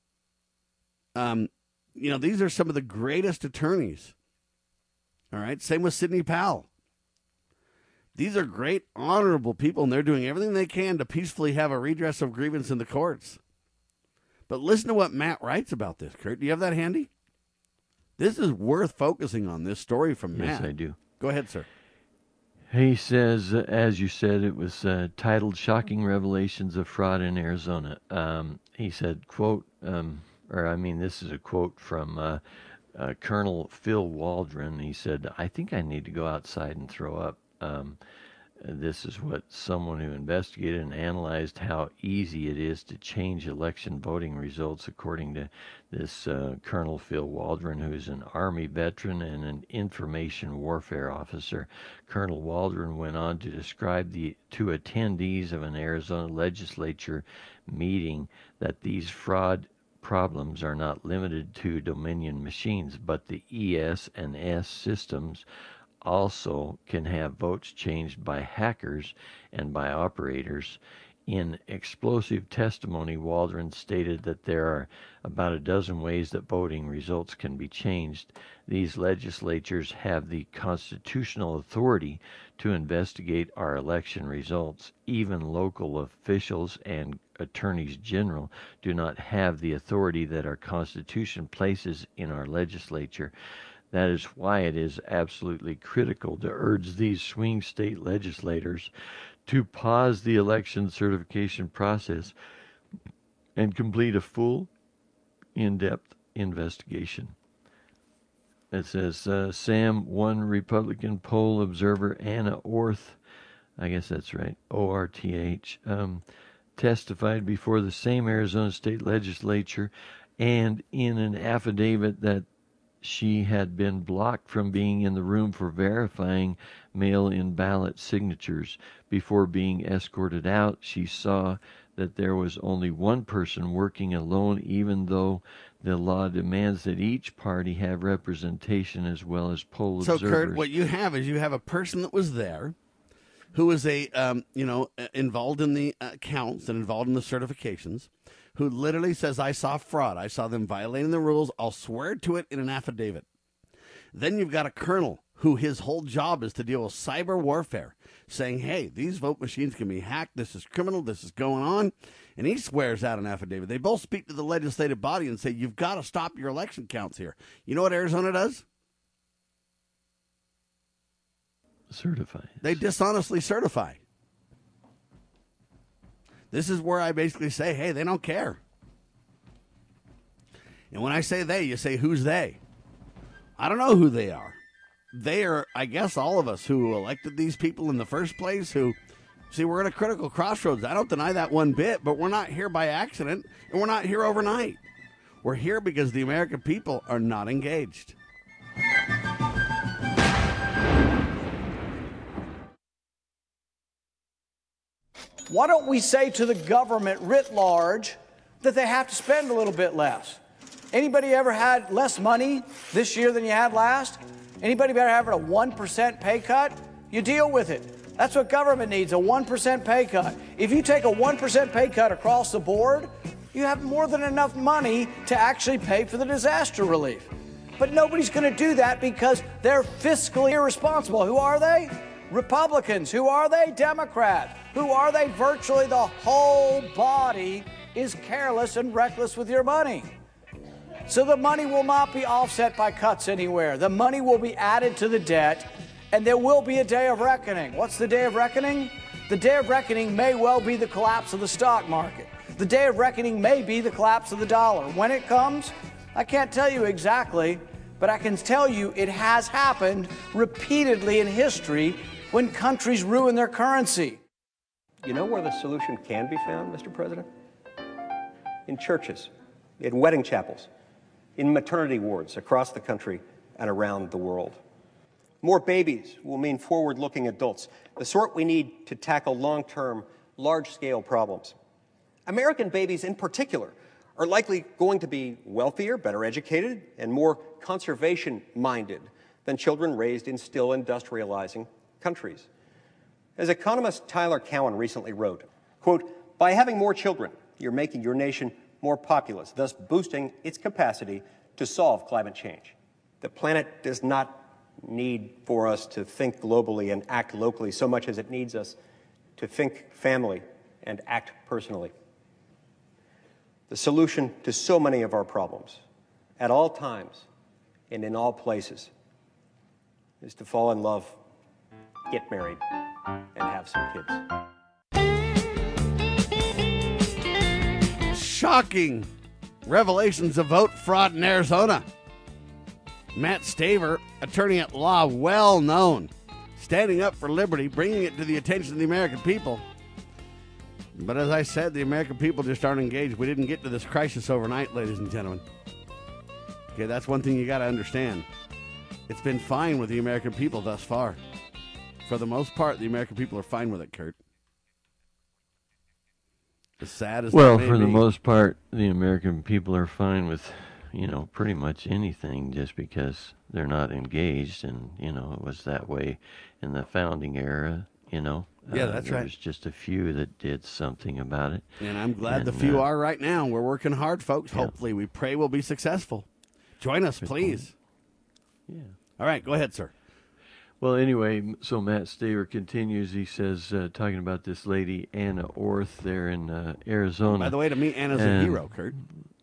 um, you know, these are some of the greatest attorneys. All right, same with Sidney Powell. These are great, honorable people, and they're doing everything they can to peacefully have a redress of grievance in the courts. But listen to what Matt writes about this, Kurt. Do you have that handy? This is worth focusing on, this story from Matt. Yes, I do. Go ahead, sir. He says, uh, as you said, it was uh, titled Shocking Revelations of Fraud in Arizona. Um, he said, quote, um, or I mean, this is a quote from uh, uh, Colonel Phil Waldron. He said, I think I need to go outside and throw up. Um, this is what someone who investigated and analyzed how easy it is to change election voting results, according to this uh, Colonel Phil Waldron, who's an Army veteran and an information warfare officer. Colonel Waldron went on to describe the to attendees of an Arizona legislature meeting that these fraud problems are not limited to Dominion machines, but the E S and S systems also can have votes changed by hackers and by operators. In explosive testimony, Waldron stated that there are about a dozen ways that voting results can be changed. These legislatures have the constitutional authority to investigate our election results. Even local officials and attorneys general do not have the authority that our Constitution places in our legislature. That is why it is absolutely critical to urge these swing state legislators to pause the election certification process and complete a full, in-depth investigation. It says, uh, Sam, one Republican poll observer, Anna Orth, I guess that's right, O R T H, um, testified before the same Arizona state legislature and in an affidavit that she had been blocked from being in the room for verifying mail-in ballot signatures. Before being escorted out, she saw that there was only one person working alone, even though the law demands that each party have representation as well as poll so, observers. So, Kurt, what you have is you have a person that was there who was a, um, you know, involved in the uh, counts and involved in the certifications, who literally says, I saw fraud. I saw them violating the rules. I'll swear to it in an affidavit. Then you've got a colonel who his whole job is to deal with cyber warfare, saying, hey, these vote machines can be hacked. This is criminal. This is going on. And he swears out an affidavit. They both speak to the legislative body and say, you've got to stop your election counts here. You know what Arizona does? Certify. They dishonestly certify. This is where I basically say, hey, they don't care. And when I say they, you say, who's they? I don't know who they are. They are, I guess, all of us who elected these people in the first place who, see, we're at a critical crossroads. I don't deny that one bit, but we're not here by accident, and we're not here overnight. We're here because the American people are not engaged. Why don't we say to the government writ large that they have to spend a little bit less? Anybody ever had less money this year than you had last? Anybody ever having a one percent pay cut? You deal with it. That's what government needs, a one percent pay cut. If you take a one percent pay cut across the board, you have more than enough money to actually pay for the disaster relief. But nobody's going to do that because they're fiscally irresponsible. Who are they? Republicans. Who are they? Democrats. Who are they? Virtually the whole body is careless and reckless with your money. So the money will not be offset by cuts anywhere. The money will be added to the debt, and there will be a day of reckoning. What's the day of reckoning? The day of reckoning may well be the collapse of the stock market. The day of reckoning may be the collapse of the dollar. When it comes, I can't tell you exactly, but I can tell you it has happened repeatedly in history when countries ruin their currency. You know where the solution can be found, Mister President? In churches. in wedding chapels, in maternity wards across the country and around the world. More babies will mean forward-looking adults, the sort we need to tackle long-term, large-scale problems. American babies in particular are likely going to be wealthier, better educated, and more conservation-minded than children raised in still industrializing countries. As economist Tyler Cowen recently wrote, quote, "By having more children, you're making your nation more populous, thus boosting its capacity to solve climate change. The planet does not need for us to think globally and act locally so much as it needs us to think family and act personally. The solution to so many of our problems, at all times and in all places, is to fall in love, get married, and have some kids." Shocking revelations of vote fraud in Arizona. Matt Staver, attorney at law, well known, standing up for liberty, bringing it to the attention of the American people. But as I said, the American people just aren't engaged. We didn't get to this crisis overnight, ladies and gentlemen. Okay, that's one thing you got to understand. It's been fine with the American people thus far. For the most part, the American people are fine with it, Kurt. As sad as well, that may for the be. most part, the American people are fine with, you know, pretty much anything just because they're not engaged. And, you know, it was that way in the founding era, you know. Yeah, uh, that's there right. was just a few that did something about it. And I'm glad and, the few uh, are right now. We're working hard, folks. Yeah. Hopefully, we pray we'll be successful. Join us, Good please. point. Yeah. All right, go ahead, sir. Well, anyway, so Matt Staver continues. He says, uh, talking about this lady, Anna Orth, there in uh, Arizona. By the way, to me, Anna's a And hero, Kurt.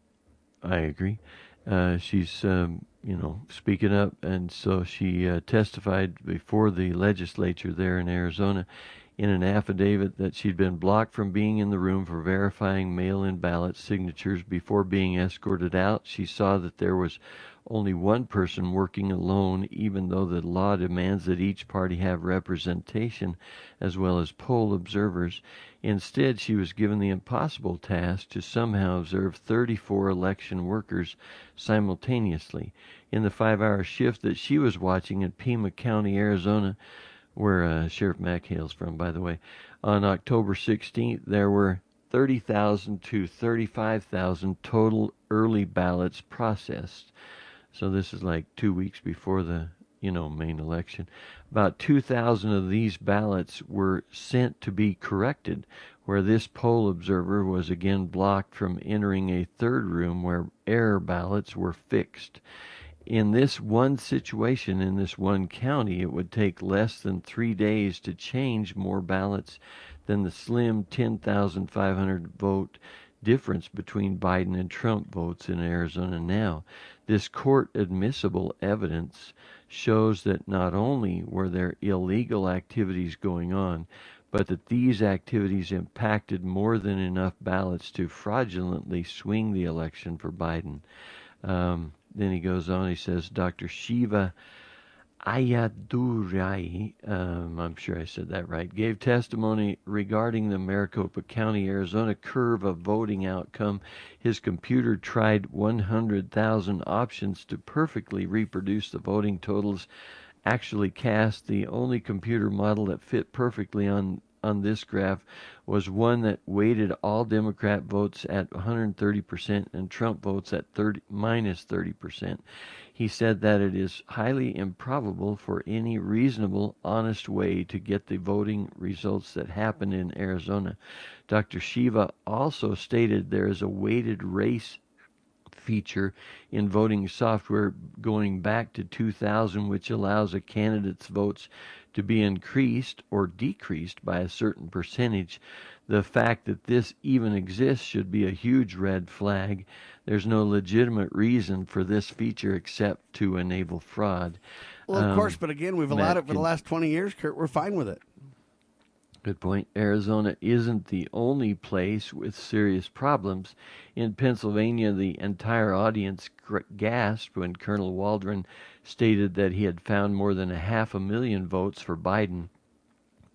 I agree. Uh, she's, um, you know, speaking up, and so she uh, testified before the legislature there in Arizona in an affidavit that she'd been blocked from being in the room for verifying mail-in ballot signatures before being escorted out. She saw that there was only one person working alone, even though the law demands that each party have representation as well as poll observers. Instead, she was given the impossible task to somehow observe thirty-four election workers simultaneously. In the five-hour shift that she was watching in Pima County, Arizona, where uh, Sheriff Mack hails from, by the way, on October sixteenth, there were thirty thousand to thirty-five thousand total early ballots processed. So this is like two weeks before the, you know, main election. About two thousand of these ballots were sent to be corrected, where this poll observer was again blocked from entering a third room where error ballots were fixed. In this one situation, in this one county, it would take less than three days to change more ballots than the slim ten thousand five hundred vote difference between Biden and Trump votes in Arizona now. This court admissible evidence shows that not only were there illegal activities going on, but that these activities impacted more than enough ballots to fraudulently swing the election for Biden. Um, then he goes on, he says, Doctor Shiva Ayadurai, um, I'm sure I said that right, gave testimony regarding the Maricopa County, Arizona curve of voting outcome. His computer tried one hundred thousand options to perfectly reproduce the voting totals actually cast. The only computer model that fit perfectly on on this graph was one that weighted all Democrat votes at one hundred thirty percent and Trump votes at thirty, minus thirty percent. He said that it is highly improbable for any reasonable, honest way to get the voting results that happened in Arizona. Doctor Shiva also stated there is a weighted race feature in voting software going back to two thousand, which allows a candidate's votes to be increased or decreased by a certain percentage. The fact that this even exists should be a huge red flag. There's no legitimate reason for this feature except to enable fraud. Well, of Um, course, but again, we've allowed Matt it for the can- last twenty years, Kurt. We're fine with it. Good point. Arizona isn't the only place with serious problems. In Pennsylvania, the entire audience gr- gasped when Colonel Waldron stated that he had found more than a half a million votes for Biden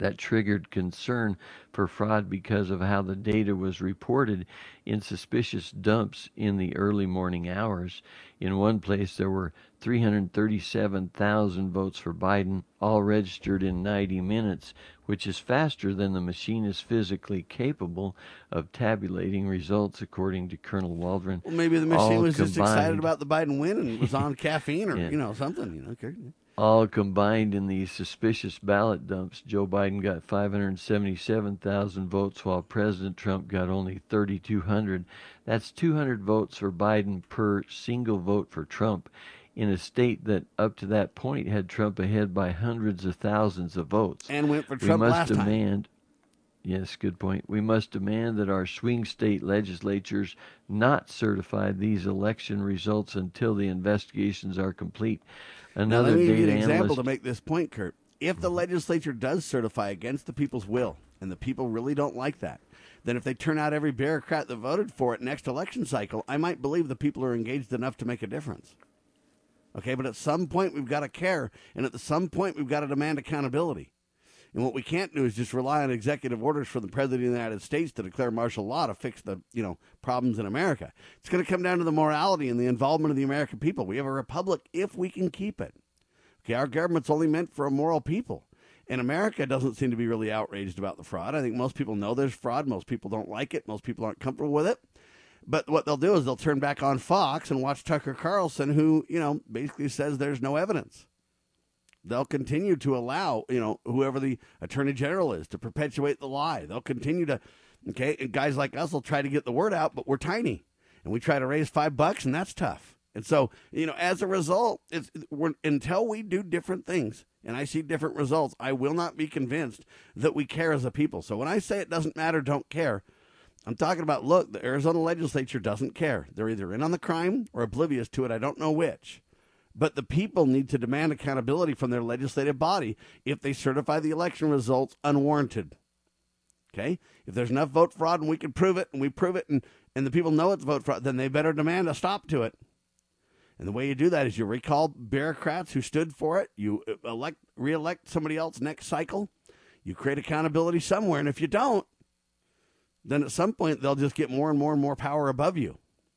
That triggered concern for fraud because of how the data was reported in suspicious dumps in the early morning hours. In one place, there were three hundred thirty-seven thousand votes for Biden, all registered in ninety minutes, which is faster than the machine is physically capable of tabulating results, according to Colonel Waldron. Well, maybe the machine All was just excited combined- about the Biden win and was on caffeine or, Yeah. you know, something, you know. Okay. All combined in these suspicious ballot dumps, Joe Biden got five hundred seventy-seven thousand votes, while President Trump got only thirty-two hundred. That's two hundred votes for Biden per single vote for Trump, in a state that up to that point had Trump ahead by hundreds of thousands of votes. And went for We Trump must last time. demand, yes, good point. We must demand that our swing state legislatures not certify these election results until the investigations are complete. Now, Another let me give you data an example analyst. to make this point, Kurt. If the legislature does certify against the people's will, and the people really don't like that, then if they turn out every bureaucrat that voted for it next election cycle, I might believe the people are engaged enough to make a difference. Okay, but at some point we've got to care, and at some point we've got to demand accountability. And what we can't do is just rely on executive orders from the President of the United States to declare martial law to fix the, you know, problems in America. It's going to come down to the morality and the involvement of the American people. We have a republic if we can keep it. Okay, our government's only meant for a moral people. And America doesn't seem to be really outraged about the fraud. I think most people know there's fraud. Most people don't like it. Most people aren't comfortable with it. But what they'll do is they'll turn back on Fox and watch Tucker Carlson, who, you know, basically says there's no evidence. They'll continue to allow, you know, whoever the attorney general is to perpetuate the lie. They'll continue to, okay, and guys like us will try to get the word out, but we're tiny. And we try to raise five bucks, and that's tough. And so, you know, as a result, it's we're, until we do different things and I see different results, I will not be convinced that we care as a people. So when I say it doesn't matter, don't care, I'm talking about, look, the Arizona legislature doesn't care. They're either in on the crime or oblivious to it. I don't know which. But the people need to demand accountability from their legislative body if they certify the election results unwarranted. Okay? If there's enough vote fraud and we can prove it and we prove it and, and the people know it's vote fraud, then they better demand a stop to it. And the way you do that is you recall bureaucrats who stood for it. You elect, re-elect somebody else next cycle. You create accountability somewhere. And if you don't, then at some point they'll just get more and more and more power above you.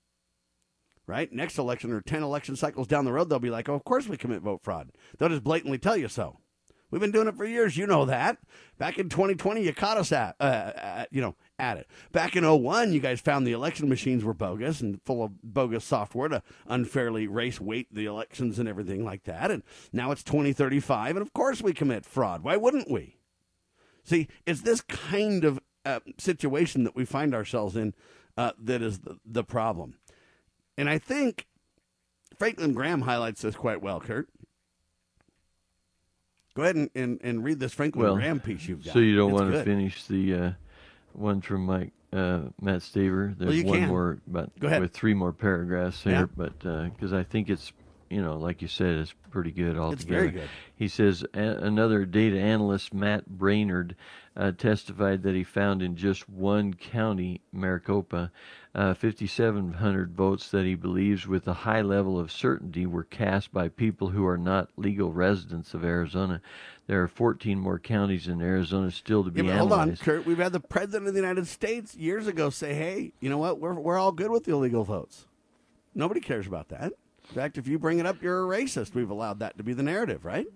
Right? Next election or ten election cycles down the road, they'll be like, oh, of course we commit vote fraud. They'll just blatantly tell you so. We've been doing it for years. You know that. Back in twenty twenty, you caught us at, uh, at you know, at it. Back in oh one, you guys found the election machines were bogus and full of bogus software to unfairly race weight the elections and everything like that. And now it's twenty thirty-five, and of course we commit fraud. Why wouldn't we? See, it's this kind of uh, situation that we find ourselves in uh, that is the, the problem. And I think Franklin Graham highlights this quite well, Kurt. Go ahead and, and, and read this Franklin well, Graham piece you've got. So you don't It's want to good. finish the uh, one from Mike uh, Matt Staver? There's Well, you one can. more, but Go ahead. with three more paragraphs here. Yeah. But because I think it's, you know, like you said, it's pretty good altogether. very good. He says a- another data analyst, Matt Brainerd, uh, testified that he found in just one county, Maricopa, uh, fifty-seven hundred votes that he believes with a high level of certainty were cast by people who are not legal residents of Arizona. There are fourteen more counties in Arizona still to be Yeah, but hold analyzed. on, Kurt. We've had the President of the United States years ago say, hey, you know what? We're, we're all good with the illegal votes. Nobody cares about that. In fact, if you bring it up, you're a racist. We've allowed that to be the narrative, right?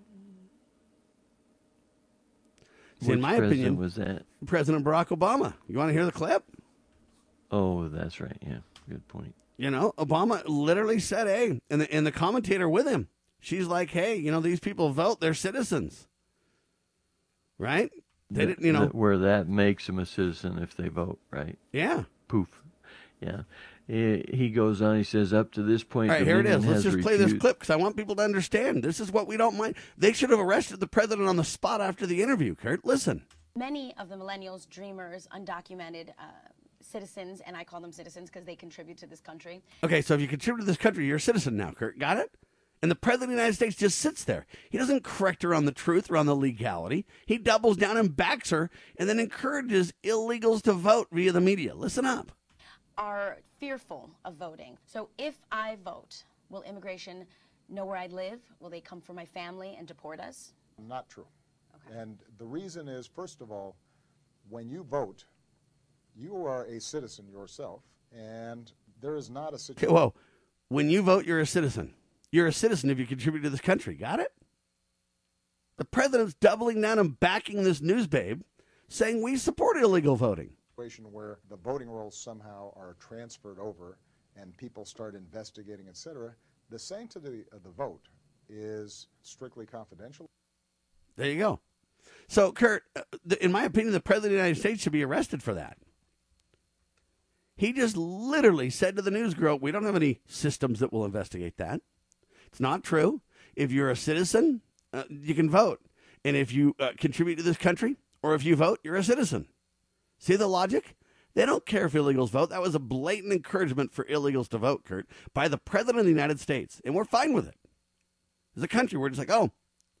See, Which in my president opinion, was that? President Barack Obama. You want to hear the clip? Oh, that's right. Yeah, good point. You know, Obama literally said, hey, and the, and the commentator with him, she's like, hey, you know, these people vote, they're citizens. Right? They That- didn't, you know. that- where that makes them a citizen if they vote, right? Yeah. Poof. Yeah. He he goes on. He says, up to this point, All right, here it Dominion is. Let's has just play this refused- clip because I want people to understand. This is what we don't mind. They should have arrested the president on the spot after the interview, Kurt. Listen. Many of the millennials, dreamers, undocumented uh, citizens, and I call them citizens because they contribute to this country. Okay, so if you contribute to this country, you're a citizen now, Kurt. Got it? And the president of the United States just sits there. He doesn't correct her on the truth or on the legality. He doubles down and backs her and then encourages illegals to vote via the media. Listen up. Are fearful of voting. So if I vote, will immigration know where I live? Will they come for my family and deport us? Not true. And the reason is, first of all, when you vote, you are a citizen yourself, and there is not a situation. Okay, whoa. When you vote, you're a citizen. You're a citizen if you contribute to this country. Got it? The president's doubling down and backing this news babe, saying we support illegal voting. Where the voting rolls somehow are transferred over and people start investigating, et cetera. The sanctity of the vote is strictly confidential. There you go. So, Kurt, in my opinion, the president of the United States should be arrested for that. He just literally said to the news girl, we don't have any systems that will investigate that. It's not true. If you're a citizen, uh, you can vote. And if you uh, contribute to this country or if you vote, you're a citizen. See the logic? They don't care if illegals vote. That was a blatant encouragement for illegals to vote, Kurt, by the president of the United States. And we're fine with it. As a country, we're just like, oh.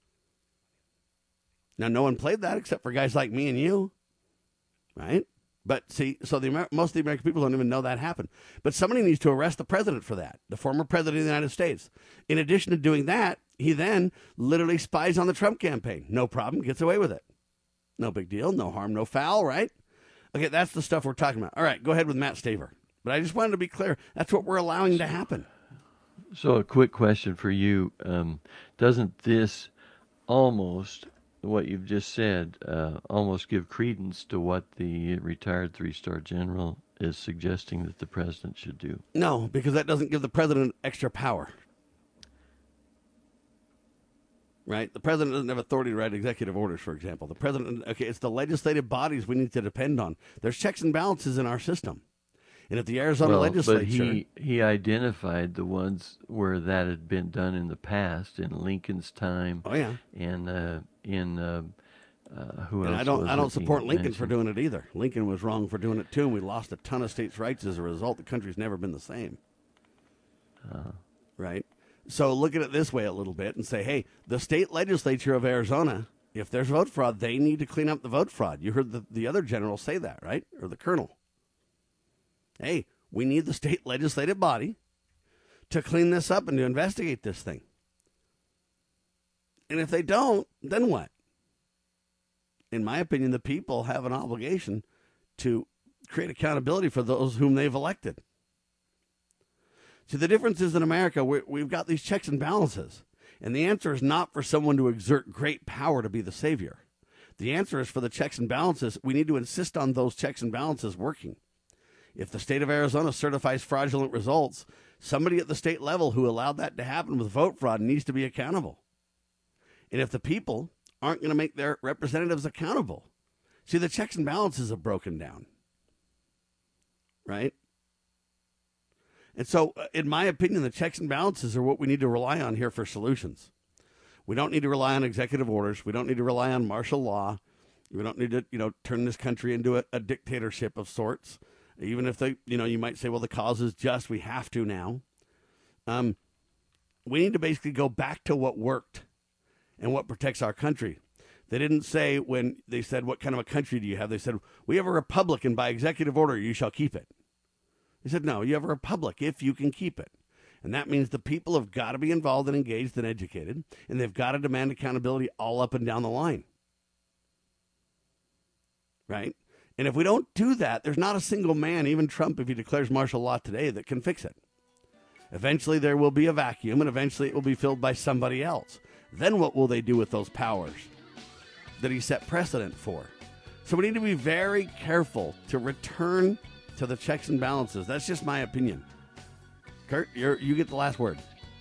Now, no one played that except for guys like me and you, right? But see, so the Amer- most of the American people don't even know that happened. But somebody needs to arrest the president for that, the former president of the United States. In addition to doing that, he then literally spies on the Trump campaign. No problem, gets away with it. No big deal, no harm, no foul, right? Okay, that's the stuff we're talking about. All right, go ahead with Matt Staver. But I just wanted to be clear. That's what we're allowing to happen. So a quick question for you. Um, doesn't this almost, what you've just said, uh, almost give credence to what the retired three-star general is suggesting that the president should do? No, because that doesn't give the president extra power. Right? The president doesn't have authority to write executive orders, for example. The president, okay, it's the legislative bodies we need to depend on. There's checks and balances in our system. And if the Arizona well, legislature... But he, he identified the ones where that had been done in the past, in Lincoln's time. Oh, yeah. And uh, in... Uh, uh, who and else I don't, was I don't it support he Lincoln mentioned? for doing it either. Lincoln was wrong for doing it, too, and we lost a ton of states' rights as a result. The country's never been the same. Uh, right? So look at it this way a little bit and say, hey, the state legislature of Arizona, if there's vote fraud, they need to clean up the vote fraud. You heard the, the other general say that, right? Or the colonel. Hey, we need the state legislative body to clean this up and to investigate this thing. And if they don't, then what? In my opinion, the people have an obligation to create accountability for those whom they've elected. See, the difference is in America, we, we've got these checks and balances. And the answer is not for someone to exert great power to be the savior. The answer is for the checks and balances. We need to insist on those checks and balances working. If the state of Arizona certifies fraudulent results, somebody at the state level who allowed that to happen with vote fraud needs to be accountable. And if the people aren't going to make their representatives accountable, see, the checks and balances have broken down. Right? And so, in my opinion, the checks and balances are what we need to rely on here for solutions. We don't need to rely on executive orders. We don't need to rely on martial law. We don't need to, you know, turn this country into a, a dictatorship of sorts. Even if they, you know, you might say, well, the cause is just, we have to now. Um, we need to basically go back to what worked and what protects our country. They didn't say when they said, what kind of a country do you have? They said, we have a republic, and by executive order, you shall keep it. They said, no, you have a republic if you can keep it. And that means the people have got to be involved and engaged and educated, and they've got to demand accountability all up and down the line. Right? And if we don't do that, there's not a single man, even Trump, if he declares martial law today, that can fix it. Eventually there will be a vacuum, and eventually it will be filled by somebody else. Then what will they do with those powers that he set precedent for? So we need to be very careful to return to the checks and balances. That's just my opinion. Kurt, you're, you get the last word.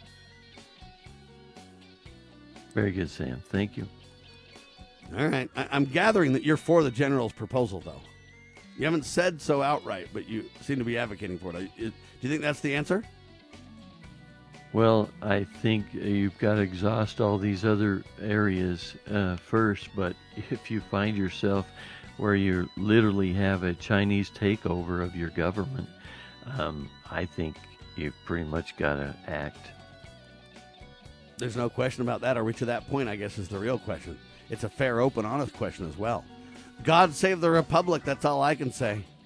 Very good, Sam. Thank you. All right. I, I'm gathering that you're for the general's proposal, though. You haven't said so outright, but you seem to be advocating for it. Do you think that's the answer? Well, I think you've got to exhaust all these other areas uh, first, but if you find yourself where you literally have a Chinese takeover of your government, um, I think you've pretty much got to act. There's no question about that. Are we to that point, I guess, is the real question. It's a fair, open, honest question as well. God save the Republic. That's all I can say.